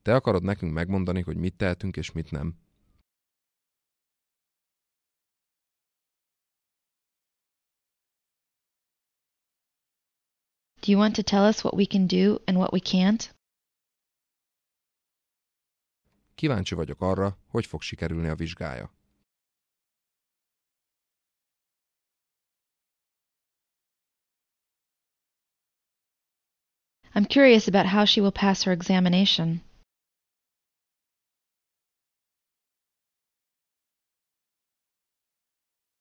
Te akarod nekünk megmondani, hogy mit tehetünk és mit nem? Do you want to tell us what we can do and what we can't? Kíváncsi vagyok arra, hogy fog sikerülni a vizsgája. I'm curious about how she will pass her examination.